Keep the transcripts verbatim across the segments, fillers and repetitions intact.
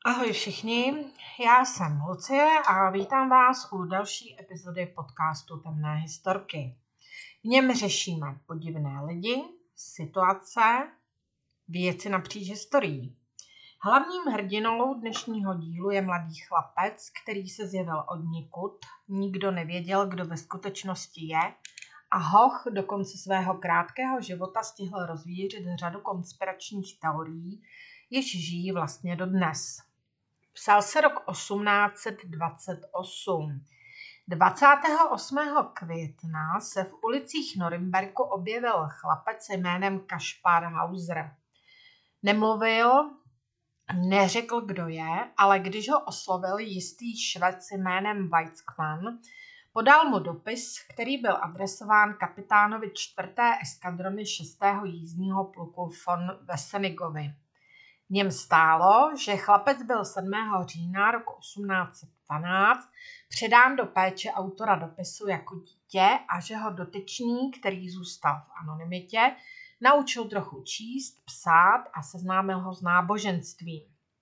Ahoj všichni, já jsem Lucie a vítám vás u další epizody podcastu Temné historky. V něm řešíme podivné lidi, situace, věci napříč historií. Hlavním hrdinou dnešního dílu je mladý chlapec, který se zjevil odnikud, nikdo nevěděl, kdo ve skutečnosti je a hoch do konce svého krátkého života stihl rozvířit řadu konspiračních teorií, jež žijí vlastně dodnes. Psal se rok osmnáct set dvacet osm. dvacátého osmého května se v ulicích Norimberku objevil chlapec jménem Kašpar Hauser. Nemluvil, neřekl, kdo je, ale když ho oslovil jistý Švec jménem Weizmann, podal mu dopis, který byl adresován kapitánovi čtvrté eskadrony šestého jízdního pluku von Wessenigovi. V něm stálo, že chlapec byl sedmého října roku osmnáct set dvanáct předán do péče autora dopisu jako dítě a že ho dotyčný, který zůstal v anonymitě, naučil trochu číst, psát a seznámil ho s náboženstvím.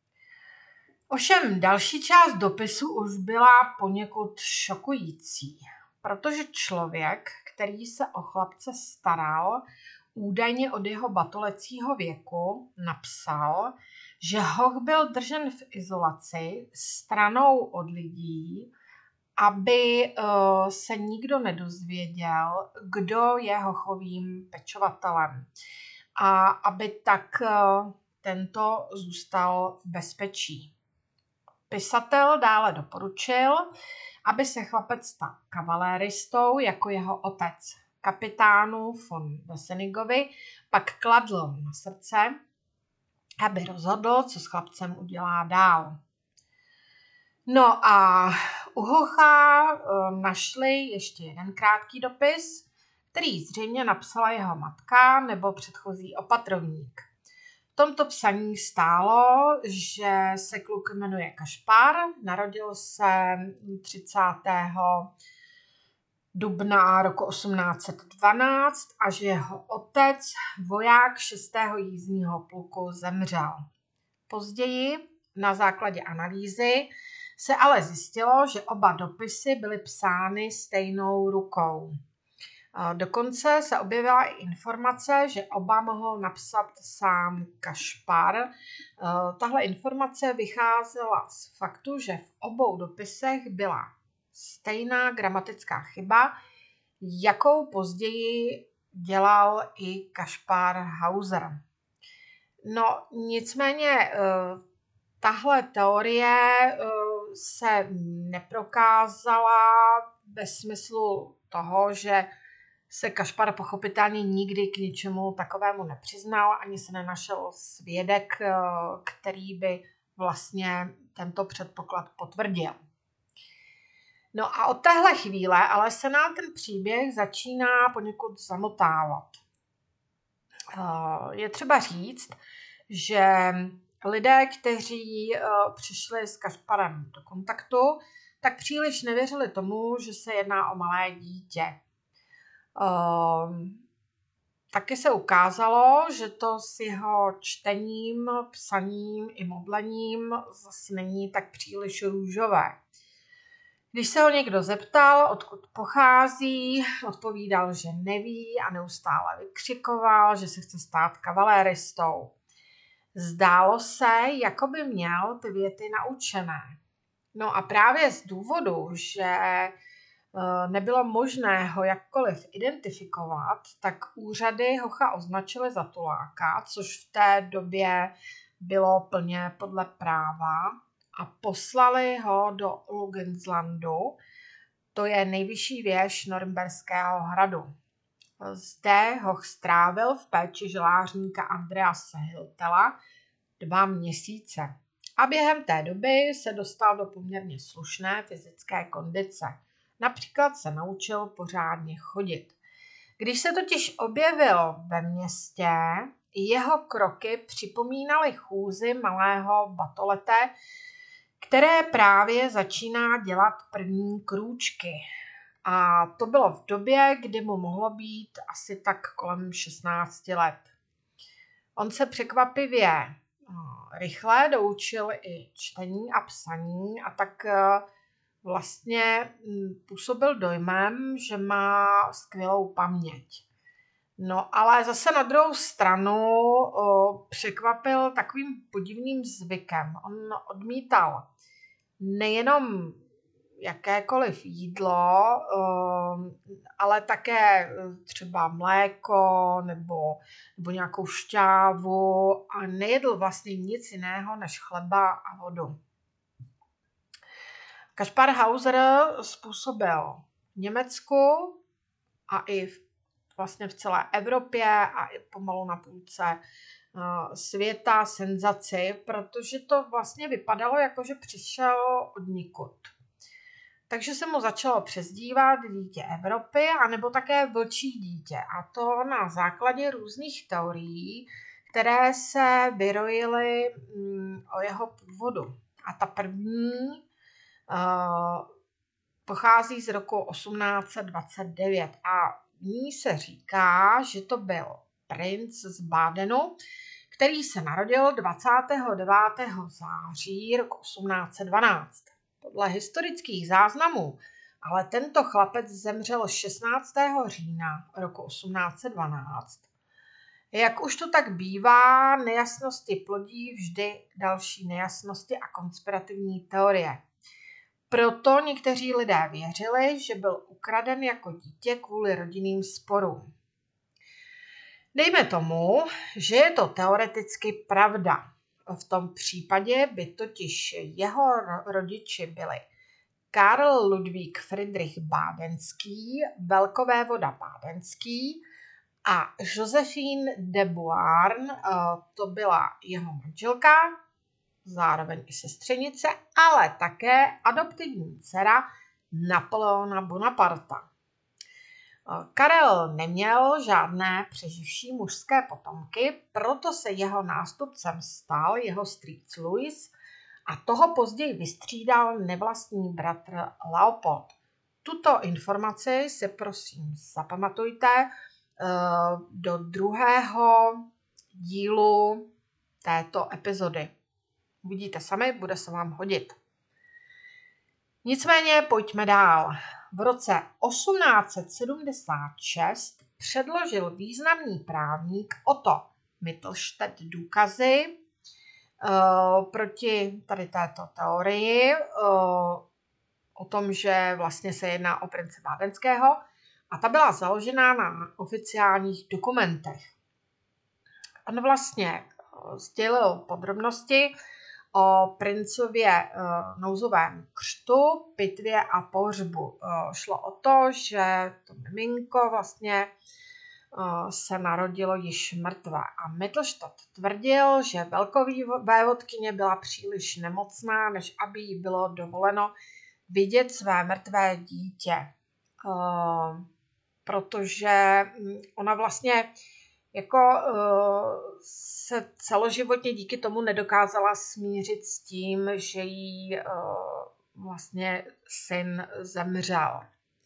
Ovšem další část dopisu už byla poněkud šokující, protože člověk, který se o chlapce staral, údajně od jeho batolecího věku napsal, že hoch byl držen v izolaci stranou od lidí, aby uh, se nikdo nedozvěděl, kdo je hochovým pečovatelem a aby tak uh, tento zůstal v bezpečí. Pisatel dále doporučil, aby se chlapec stal kavaléristou jako jeho otec. Kapitánu von Wessenigovi pak kladl na srdce, aby rozhodl, co s chlapcem udělá dál. No a u hocha našli ještě jeden krátký dopis, který zřejmě napsala jeho matka nebo předchozí opatrovník. V tomto psaní stálo, že se kluk jmenuje Kašpar, narodil se třicátého dubna roku osmnáct set dvanáct a že jeho otec, voják šestého jízdního pluku, zemřel. Později na základě analýzy se ale zjistilo, že oba dopisy byly psány stejnou rukou. Dokonce se objevila i informace, že oba mohl napsat sám Kašpar. Tahle informace vycházela z faktu, že v obou dopisech byla stejná gramatická chyba, jakou později dělal i Kašpar Hauser. No nicméně tahle teorie se neprokázala ve smyslu toho, že se Kašpar pochopitelně nikdy k ničemu takovému nepřiznal, ani se nenašel svědek, který by vlastně tento předpoklad potvrdil. No a od téhle chvíle ale se nám ten příběh začíná poněkud zamotávat. Je třeba říct, že lidé, kteří přišli s Kašparem do kontaktu, tak příliš nevěřili tomu, že se jedná o malé dítě. Taky se ukázalo, že to s jeho čtením, psaním i modlením zase není tak příliš růžové. Když se ho někdo zeptal, odkud pochází, odpovídal, že neví a neustále vykřikoval, že se chce stát kavaléristou. Zdálo se, jako by měl ty věty naučené. No a právě z důvodu, že nebylo možné ho jakkoliv identifikovat, tak úřady hocha označily za tuláka, což v té době bylo plně podle práva, a poslali ho do Lugenslandu, to je nejvyšší věž Norimberského hradu. Zde hoch strávil v péči želářníka Andrease Hiltela dva měsíce a během té doby se dostal do poměrně slušné fyzické kondice. Například se naučil pořádně chodit. Když se totiž objevil ve městě, jeho kroky připomínaly chůzi malého batolete, které právě začíná dělat první krůčky. A to bylo v době, kdy mu mohlo být asi tak kolem šestnáct let. On se překvapivě rychle doučil i čtení a psaní a tak vlastně působil dojmem, že má skvělou paměť. No ale zase na druhou stranu o, překvapil takovým podivným zvykem. On odmítal nejenom jakékoliv jídlo, o, ale také třeba mléko nebo, nebo nějakou šťávu a nejedl vlastně nic jiného než chleba a vodu. Kašpar Hauser způsobil v Německu a i v, vlastně v celé Evropě a i pomalu na půlce uh, světa senzaci, protože to vlastně vypadalo jako, že přišel odnikud. Takže se mu začalo přezdívat dítě Evropy anebo také vlčí dítě. A to na základě různých teorií, které se vyrojily um, o jeho původu. A ta první Uh, pochází z roku osmnáct set dvacet devět a v ní se říká, že to byl princ z Bádenu, který se narodil dvacátého devátého září roku osmnáct set dvanáct. Podle historických záznamů ale tento chlapec zemřel šestnáctého října roku osmnáct set dvanáct. Jak už to tak bývá, nejasnosti plodí vždy další nejasnosti a konspirativní teorie. Proto někteří lidé věřili, že byl ukraden jako dítě kvůli rodinným sporům. Dejme tomu, že je to teoreticky pravda. V tom případě by totiž jeho rodiči byli Karl Ludvík Friedrich Bádenský, velkovévoda Bádenský, a Josephine de Beauharn, to byla jeho manželka, zároveň i sestřenice, ale také adoptivní dcera Napoleona Bonaparta. Karel neměl žádné přeživší mužské potomky, proto se jeho nástupcem stal jeho strýc Louis a toho později vystřídal nevlastní bratr Leopold. Tuto informaci si prosím zapamatujte do druhého dílu této epizody. Uvidíte sami, bude se vám hodit. Nicméně pojďme dál. V roce osmnáct set sedmdesát šest předložil významný právník Otto Mittelstedt důkazy uh, proti tady této teorii uh, o tom, že vlastně se jedná o prince Bádenského a ta byla založena na oficiálních dokumentech. On vlastně sdělil podrobnosti o princově uh, nouzovém křtu, pitvě a pohřbu. Uh, šlo o to, že to miminko vlastně uh, se narodilo již mrtvé. A Mittelstedt tvrdil, že velkovévodkyně byla příliš nemocná, než aby jí bylo dovoleno vidět své mrtvé dítě. Uh, protože ona vlastně jako uh, se celoživotně díky tomu nedokázala smířit s tím, že jí uh, vlastně syn zemřel.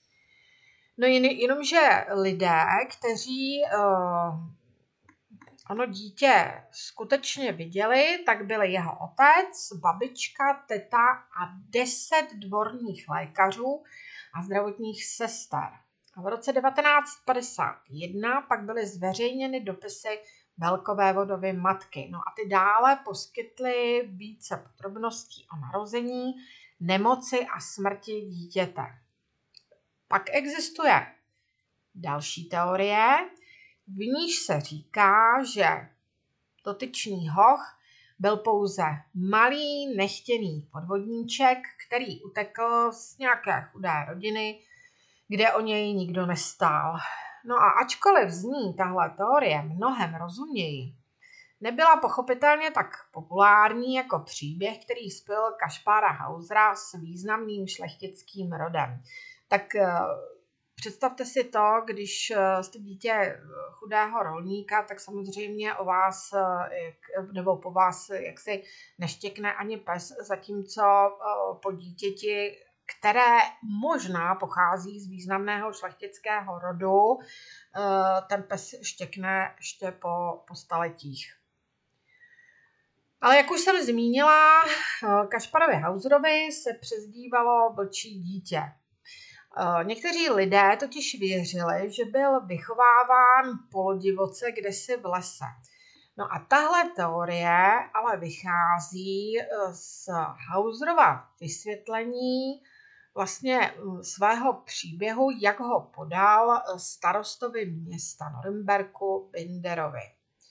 No jen, jenomže lidé, kteří uh, ono dítě skutečně viděli, tak byli jeho otec, babička, teta a deset dvorních lékařů a zdravotních sester. A v roce devatenáct set padesát jedna pak byly zveřejněny dopisy velkovévodovy matky. No a ty dále poskytly více podrobností o narození, nemoci a smrti dítěte. Pak existuje další teorie, v níž se říká, že dotyčný hoch byl pouze malý nechtěný podvodníček, který utekl z nějaké chudé rodiny, kde o něj nikdo nestál. No a ačkoliv zní tahle teorie mnohem rozuměji, nebyla pochopitelně tak populární jako příběh, který spojil Kašpara Hausera s významným šlechtickým rodem. Tak představte si to, když jste dítě chudého rolníka, tak samozřejmě o vás nebo po vás jaksi neštěkne ani pes, zatímco po dítěti, které možná pochází z významného šlechtického rodu, ten pes štěkne ještě po, po staletích. Ale jak už jsem zmínila, Kašparovi Hauserovi se přezdívalo vlčí dítě. Někteří lidé totiž věřili, že byl vychováván polodivoce kdesi v lese. No a tahle teorie ale vychází z Hauserova vysvětlení vlastně svého příběhu, jak ho podal starostovi města Norimberku Binderovi.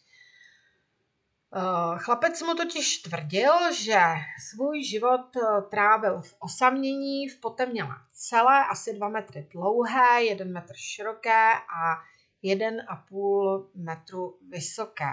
Chlapec mu totiž tvrdil, že svůj život trávil v osamění v potemnělé celé, asi dva metry dlouhé, jeden metr široké a jeden a půl metru vysoké.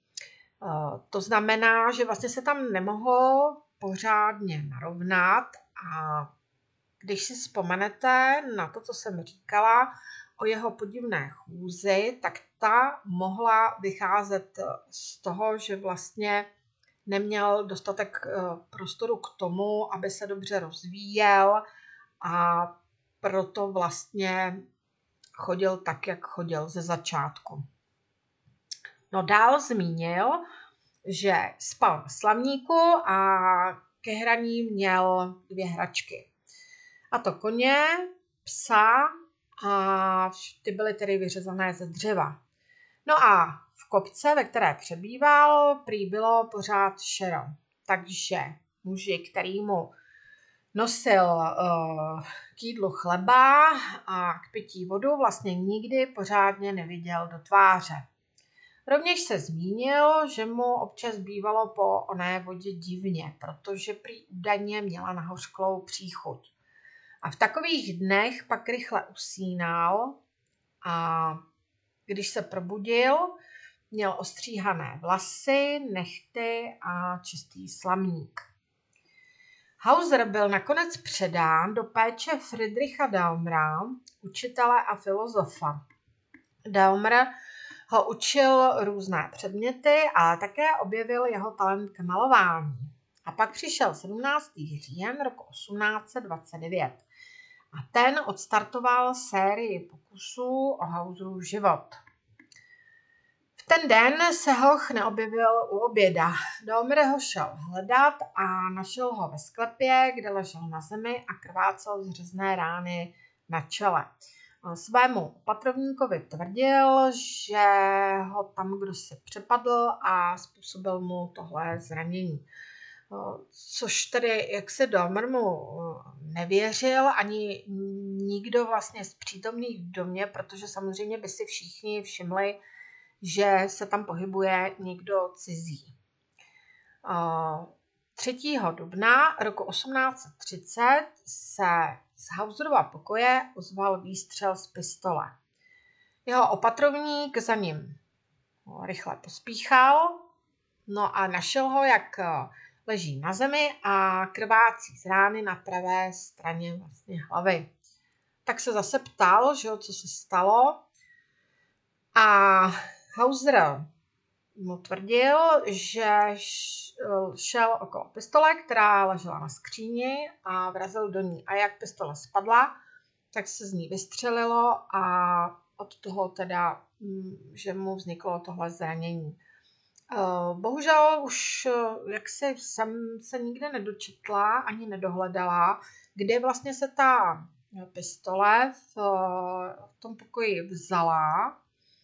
To znamená, že vlastně se tam nemohl pořádně narovnat a když si vzpomenete na to, co jsem říkala o jeho podivné chůzi, tak ta mohla vycházet z toho, že vlastně neměl dostatek prostoru k tomu, aby se dobře rozvíjel a proto vlastně chodil tak, jak chodil ze začátku. No dál zmínil, že spal na slavníku a ke hraní měl dvě hračky. A to koně, psa a ty byly tedy vyřezané ze dřeva. No a v kopce, ve které přebýval, prý bylo pořád šero. Takže muži, který mu nosil uh, k jídlu chleba a k pití vodu, vlastně nikdy pořádně neviděl do tváře. Rovněž se zmínil, že mu občas bývalo po oné vodě divně, protože prý údajně měla nahořklou příchuť. A v takových dnech pak rychle usínal a když se probudil, měl ostříhané vlasy, nehty a čistý slamník. Hauser byl nakonec předán do péče Friedricha Daumera, učitele a filozofa. Daumer ho učil různé předměty, ale také objevil jeho talent k malování. A pak přišel sedmnáctého října roku osmnáct set dvacet devět. A ten odstartoval sérii pokusů o Hauserův život. V ten den se hoch neobjevil u oběda. Daumer ho šel hledat a našel ho ve sklepě, kde ležel na zemi a krvácel z řezné rány na čele. Svému opatrovníkovi tvrdil, že ho tam kdo si přepadl a způsobil mu tohle zranění. Což tedy, jak se Daumer mu nevěřil, ani nikdo vlastně z přítomných v domě, protože samozřejmě by si všichni všimli, že se tam pohybuje někdo cizí. třetího dubna roku osmnáct set třicet se z Hauserova pokoje ozval výstřel z pistole. Jeho opatrovník za ním rychle pospíchal, no a našel ho, jak leží na zemi a krvácí z rány na pravé straně vlastně hlavy. Tak se zase ptal, že jo, co se stalo. A Hauser mu tvrdil, že šel okolo pistole, která ležela na skříni a vrazil do ní. A jak pistole spadla, tak se z ní vystřelilo a od toho teda, že mu vzniklo tohle zranění. Bohužel už jaksi jsem se nikde nedočetla ani nedohledala, kde vlastně se ta pistole v, v tom pokoji vzala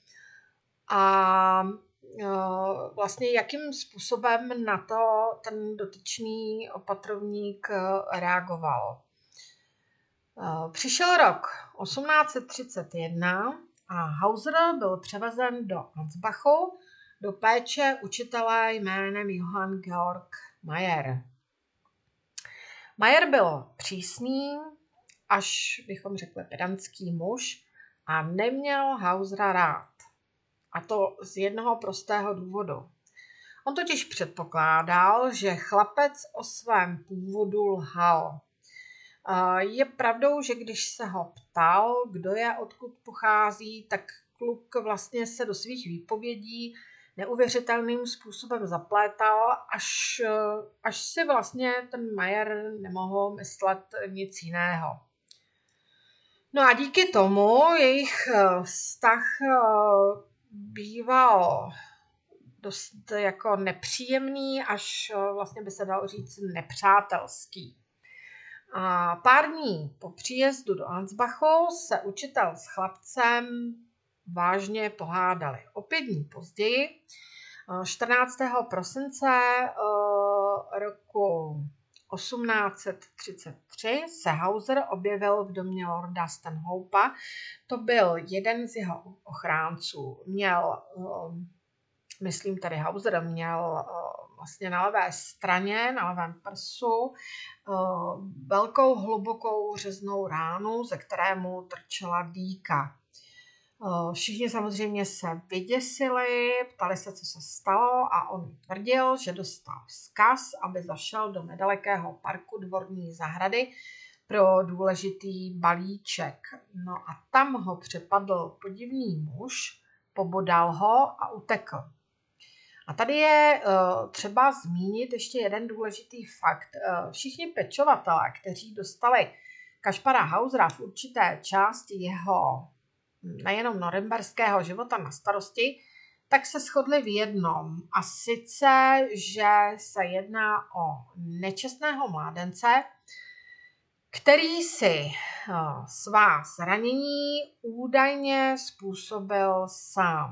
a vlastně jakým způsobem na to ten dotyčný opatrovník reagoval. Přišel rok osmnáct set třicet jedna a Hauser byl převezen do Ansbachu do péče učitele jménem Johann Georg Mayer. Mayer byl přísný, až bychom řekli pedantský muž a neměl Hausera rád. A to z jednoho prostého důvodu. On totiž předpokládal, že chlapec o svém původu lhal. Je pravdou, že když se ho ptal, kdo je, odkud pochází, tak kluk vlastně se do svých výpovědí neuvěřitelným způsobem zaplétal, až, až si vlastně ten Mayer nemohl myslet nic jiného. No a díky tomu jejich vztah býval dost jako nepříjemný, až vlastně by se dalo říct nepřátelský. A pár dní po příjezdu do Ansbachu se učitel s chlapcem vážně pohádali. O pět dní později, čtrnáctého prosince roku osmnáct set třicet tři, se Hauser objevil v domě lorda Stanhopa. To byl jeden z jeho ochránců. Měl, myslím tady Hauser, měl vlastně na levé straně, na levém prsu, velkou hlubokou řeznou ránu, ze kterému trčela dýka. Všichni samozřejmě se vyděsili, ptali se, co se stalo, a on tvrdil, že dostal vzkaz, aby zašel do nedalekého parku Dvorní zahrady pro důležitý balíček. No a tam ho přepadl podivný muž, pobodal ho a utekl. A tady je uh, třeba zmínit ještě jeden důležitý fakt. Uh, všichni pečovatelé, kteří dostali Kašpara Hausera v určité části jeho nejenom norimberského života na starosti, tak se shodli v jednom. A sice, že se jedná o nečestného mládence, který si uh, svá zranění údajně způsobil sám.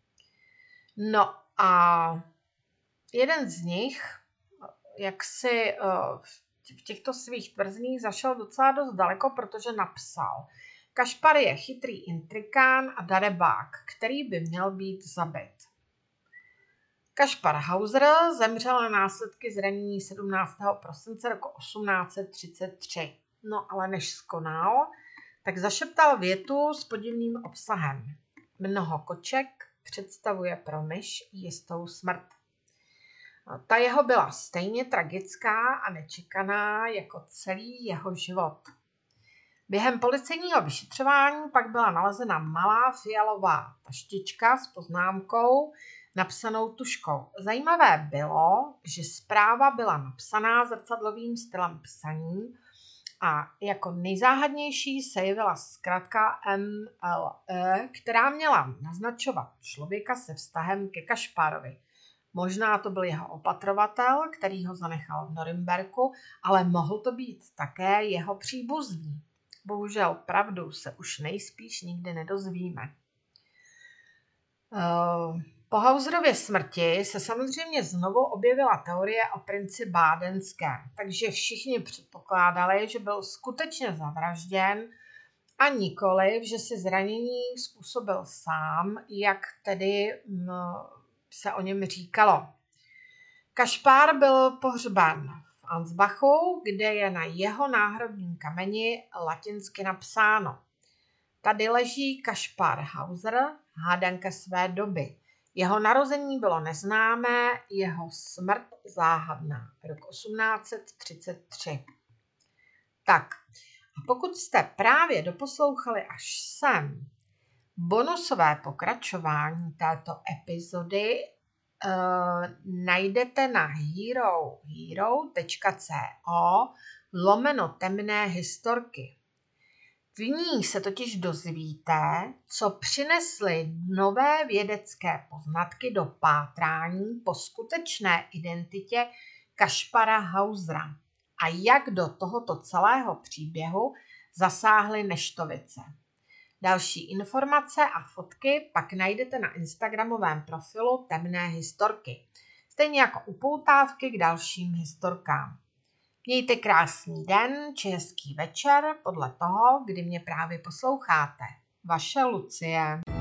No a jeden z nich, jak si uh, v těchto svých tvrzeních zašel docela dost daleko, protože napsal: Kašpar je chytrý intrikán a darebák, který by měl být zabit. Kašpar Hauser zemřel na následky zranění sedmnáctého prosince roku osmnáct set třicet tři. No ale než skonal, tak zašeptal větu s podivným obsahem. Mnoho koček představuje pro myš jistou smrt. Ta jeho byla stejně tragická a nečekaná jako celý jeho život. Během policejního vyšetřování pak byla nalezena malá fialová taštička s poznámkou napsanou tuškou. Zajímavé bylo, že zpráva byla napsaná zrcadlovým stylem psaní a jako nejzáhadnější se jevila zkratka M L E, která měla naznačovat člověka se vztahem ke Kašparovi. Možná to byl jeho opatrovatel, který ho zanechal v Norimberku, ale mohl to být také jeho příbuzný. Bohužel pravdu se už nejspíš nikdy nedozvíme. Po Hauserově smrti se samozřejmě znovu objevila teorie o princi bádenském, takže všichni předpokládali, že byl skutečně zavražděn a nikoliv, že si zranění způsobil sám, jak tedy se o něm říkalo. Kašpar byl pohřben v Ansbachu, kde je na jeho náhrobním kameni latinsky napsáno: Tady leží Kašpar Hauser, hádanka své doby. Jeho narození bylo neznámé, jeho smrt záhadná. Rok osmnáct set třicet tři. Tak, a pokud jste právě doposlouchali až sem bonusové pokračování této epizody, Uh, najdete na hero, hero.co lomeno temné historky. V ní se totiž dozvíte, co přinesly nové vědecké poznatky do pátrání po skutečné identitě Kašpara Hausera a jak do tohoto celého příběhu zasáhly neštovice. Další informace a fotky pak najdete na instagramovém profilu Temné historky, stejně jako upoutávky k dalším historkám. Mějte krásný den či hezký večer podle toho, kdy mě právě posloucháte. Vaše Lucie.